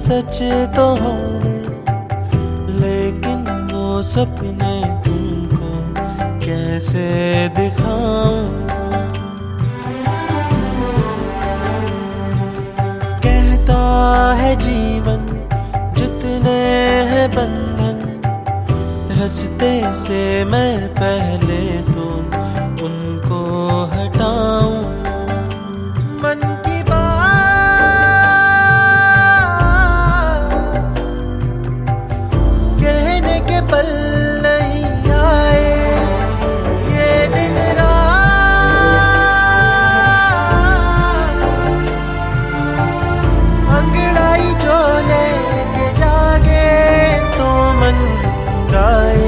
सच तो होंगे, लेकिन वो सपने तुमको कैसे दिखाऊं। कहता है जीवन जितने हैं बंधन, रास्ते से मैं पहले तो उनको हटाऊं। मन की बात कहने के पल नहीं आए, ये दिन रात अंगड़ाई जो लेके जागे तो मन गाए।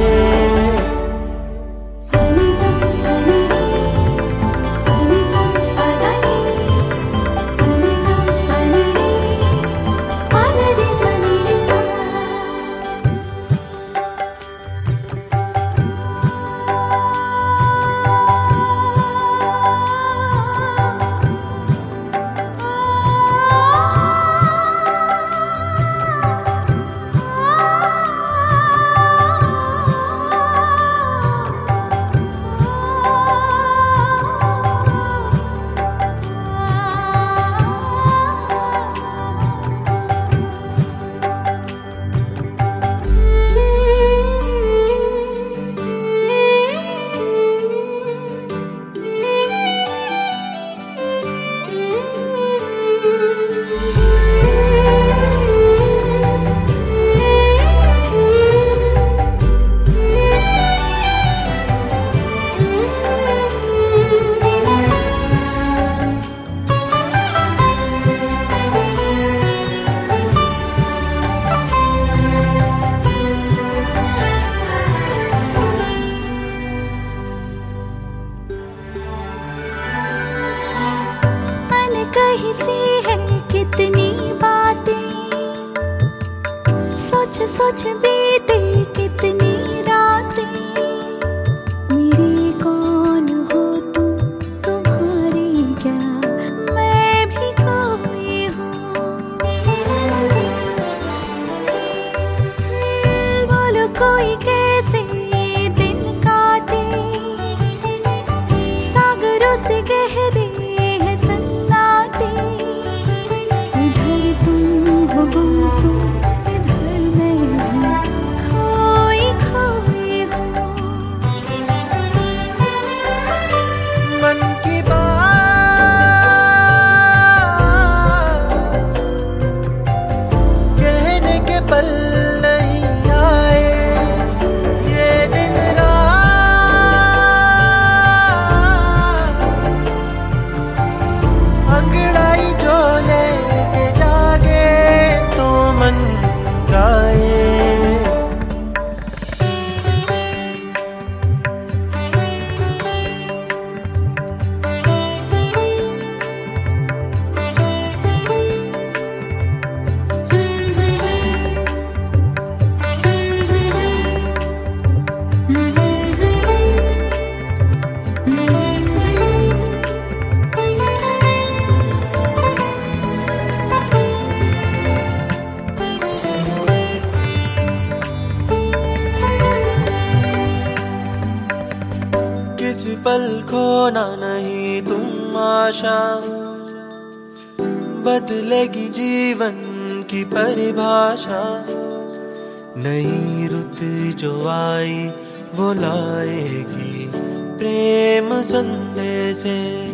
कहीं सी है कितनी बातें, सोच सोच बीते कितनी रातें। मेरी कौन हो तुम, तुम्हारी क्या मैं भी कोई हूँ। बोलो कोई कैसे दिन काटे, सागरों से गहरे किसी पल खोना नहीं तुम आशा, बदलेगी जीवन की परिभाषा। नई रुत जो आई वो लाएगी प्रेम संदेशे।